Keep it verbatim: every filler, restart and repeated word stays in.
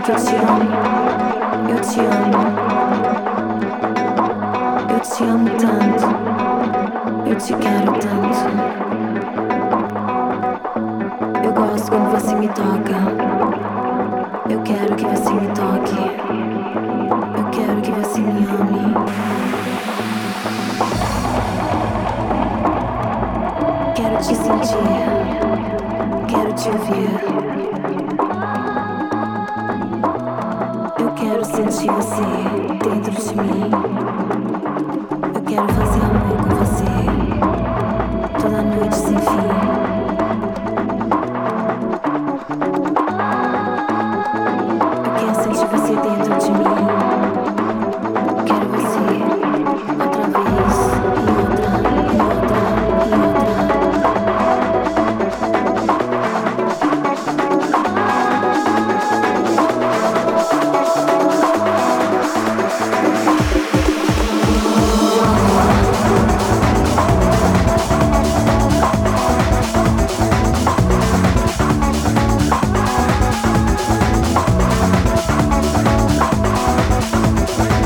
que eu te amo, eu te amo, eu te amo tanto, eu te quero tanto. Eu gosto quando você me toca, eu quero que você me toque, eu quero que você me ame. Quero te sentir, quero te ouvir. Eu quero sentir você dentro de mim.